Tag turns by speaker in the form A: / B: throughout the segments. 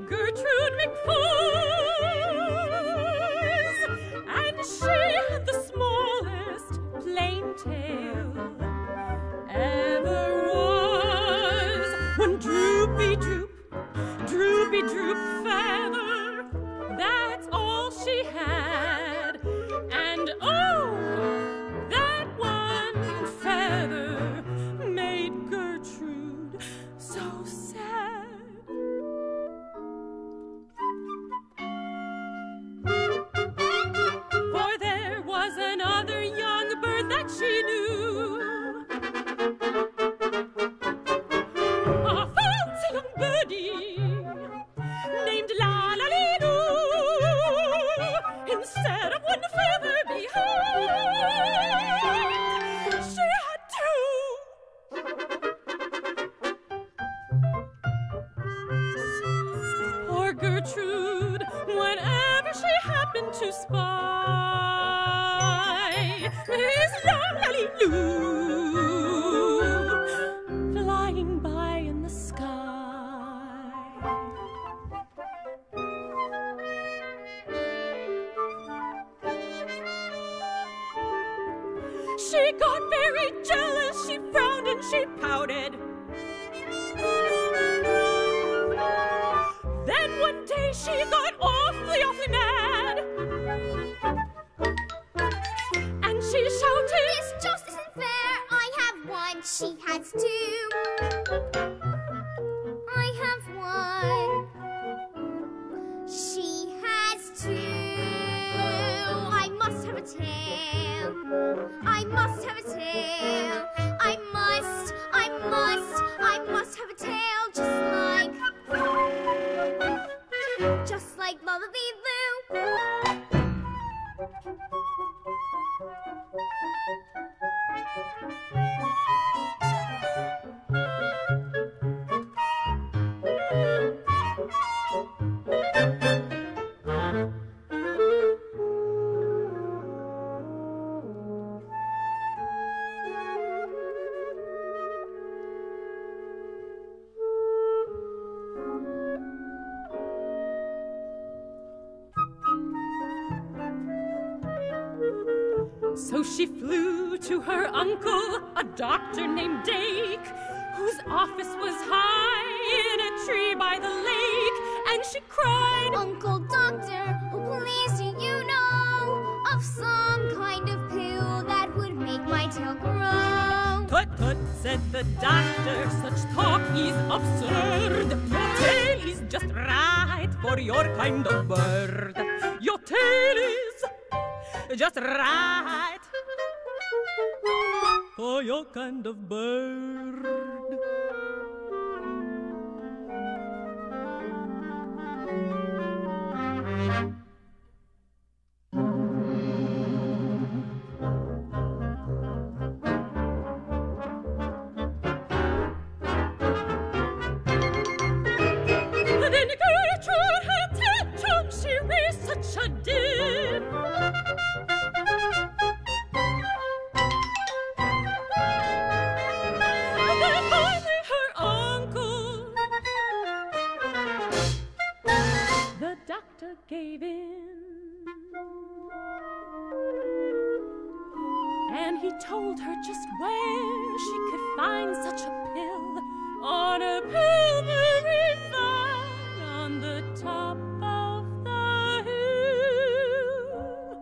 A: Gertrude McFuzz, and she had the smallest plain tail ever was. One droopy droop, droopy droop feather, that's all she had. And oh, that one feather made Gertrude so sad. For there was another young bird that she knew, a fancy young birdie named La-la-lee-doo. Instead of one feather behind, she had two. Poor Gertrude, whenever she happened to spy Miss La-la-lee-doo flying by in the sky, she got very jealous, she frowned and she pouted. Then one day she got awfully, awfully mad, and she shouted,
B: This just isn't fair. I have one, she has two. I have one, she has two. I must have a tail. I must have a tail. I must have a tail, just like Lullaby-Loo.
A: So she flew to her uncle, a doctor named Dake, whose office was high in a tree by the lake, and she cried,
B: Uncle Doctor, oh please do you know of some kind of pill that would make my tail grow?
A: Tut tut, said the doctor, such talk is absurd. Your tail is just right for your kind of bird. Your tail is just right for your kind of bird. Then Gertrude had a tantrum, she raised such a din. Then finally her uncle, the doctor, gave in, and he told her just where she could find such a pill on a pillory vine on the top of the hill.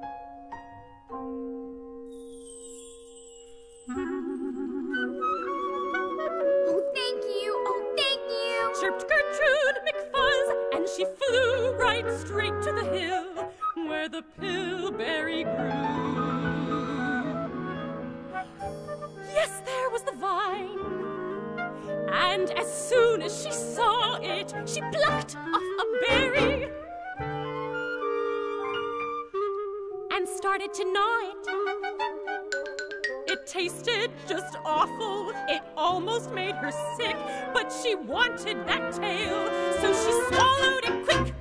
B: Oh, thank you,
A: Chirped Gertrude McFuzz, and she flew right straight to the hill where the pillberry grew. Yes, there was the vine, and as soon as she saw it, she plucked off a berry and started to gnaw it. It tasted just awful, it almost made her sick, but she wanted that tail, so she swallowed it quick.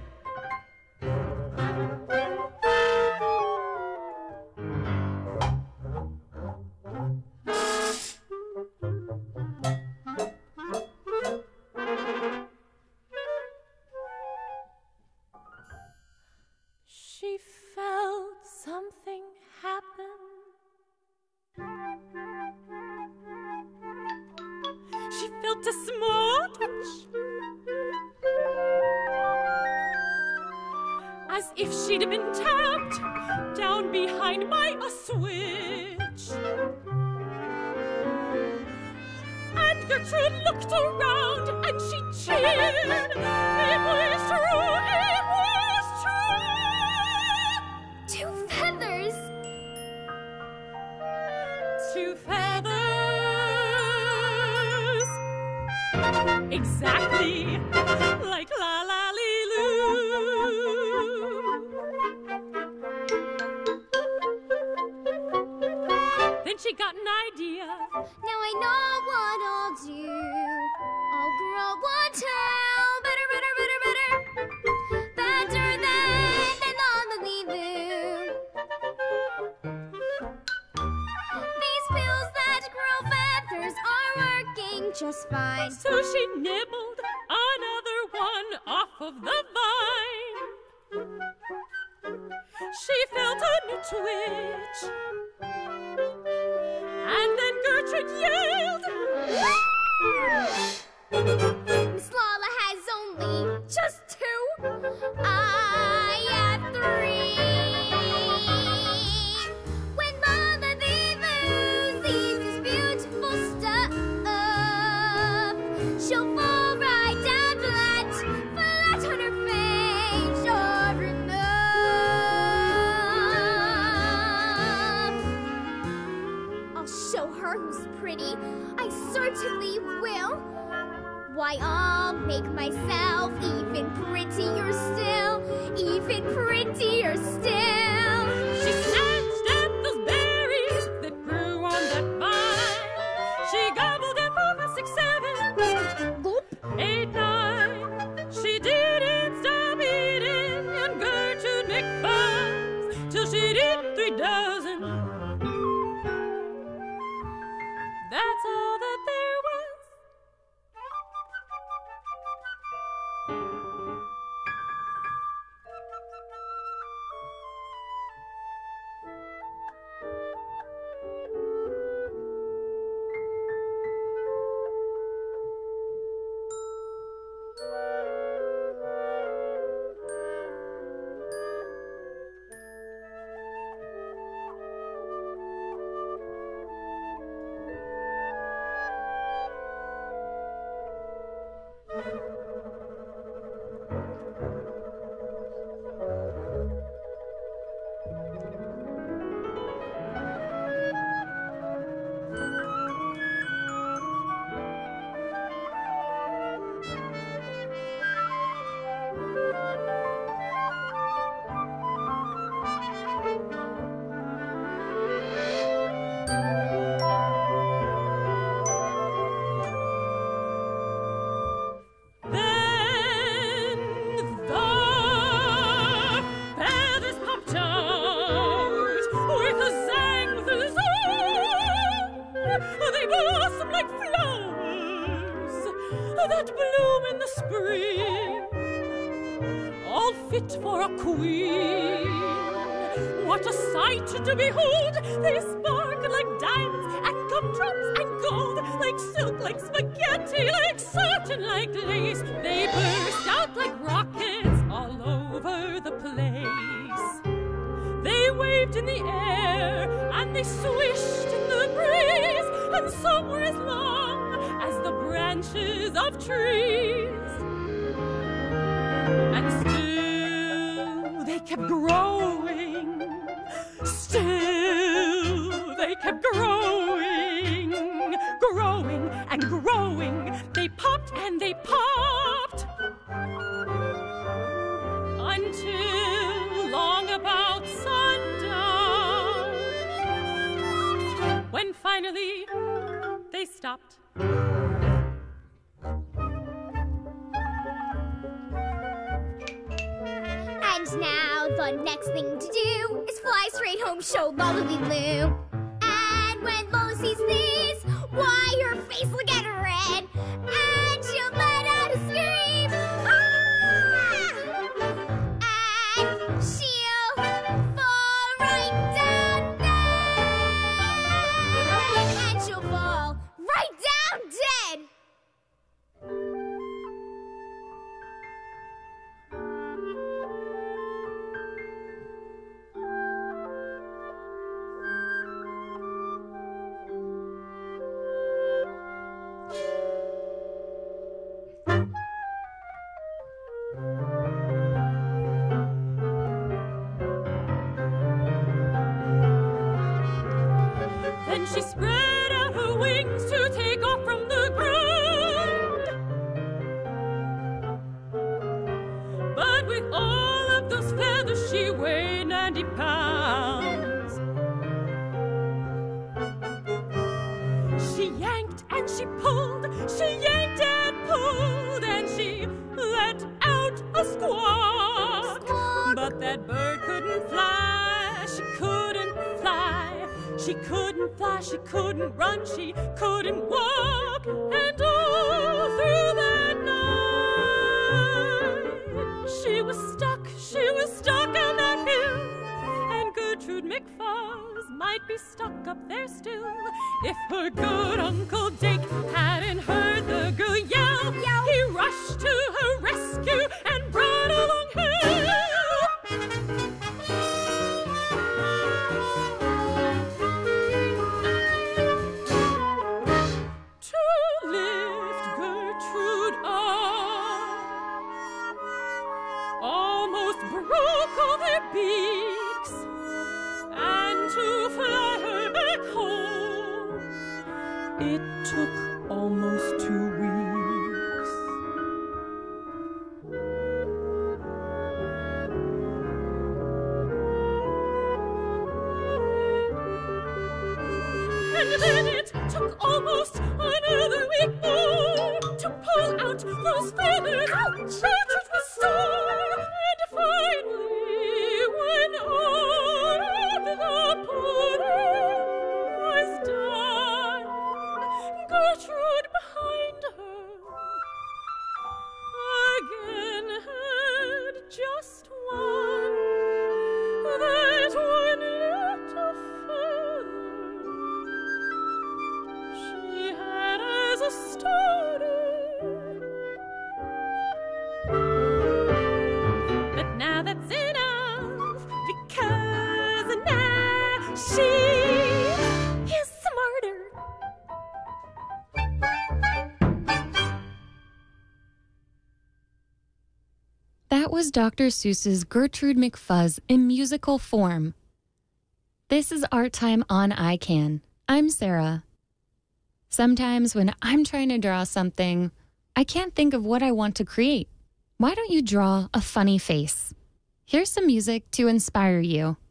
A: she felt a small touch, as if she'd been tapped down behind by a switch. And Gertrude looked around and she cheered. It was true, it was true.
B: 2 feathers.
A: 2 feathers. Exactly like La La Lee Loo. Then she got an idea.
B: Now I know what I'll do. I'll grow one tail. Better, better, better, better. Better than La La Lee Loo. These pills that grow feathers are working just fine.
A: So she nibbled another one off of the vine. She felt a new twitch. And then Gertrude yelled,
B: Miss Lala has only just 2. I have 3. When Lala Lee Loo sees this beautiful stuff, she'll fall right down flat on her face, sure enough. I'll show her who's pretty, I certainly will. Why, I'll make myself even prettier still, even prettier still.
A: she snatched at those berries that grew on that vine. She gobbled them for 6, 7,
B: Gulp.
A: 8, 9. She didn't stop eating, and Gertrude McBuzz, till she'd eaten 3 dozen. That's all that there was. That bloom in the spring, all fit for a queen. What a sight to behold! They sparkle like diamonds and gumdrops and gold, like silk, like spaghetti, like satin, like lace. They burst out like rockets all over the place. They waved in the air and they swished in the breeze, and some were as long as the branches of trees. And still they kept growing. Still they kept growing, growing and growing. They popped and they popped until long about sundown, when finally they stopped.
B: And now the next thing to do is fly straight home, show Lala Lee Loo. And when Lola sees this, why, her face will get red, and she'll let out a scream. Ah! And she'll fall right down dead. And she'll fall right down dead.
A: she spread out her wings to take off from the ground. But with all of those feathers, she weighed 90 pounds. She yanked and she pulled, she yanked and pulled, and she let out a squawk. But that bird couldn't fly, she couldn't fly. She couldn't fly, she couldn't run, she couldn't walk. And all through that night, she was stuck on that hill. And Gertrude McFuzz might be stuck up there still if her good Uncle Dake hadn't heard the girl yell. He rushed to her rescue and brought along help. To lift Gertrude up, almost broke all their beaks, and to fly her back home, it took almost 2 weeks. And then it took almost another week more to pull out those feathers. Gertrude was sore, and finally, when all of the pulling was done, Gertrude behind her again had just one, that one little feather she had as a starter. But now that's enough, because now she is smarter. That was Dr. Seuss's Gertrude McFuzz in musical form. This is Art Time on iCan. I'm Sarah. Sometimes when I'm trying to draw something, I can't think of what I want to create. Why don't you draw a funny face? Here's some music to inspire you.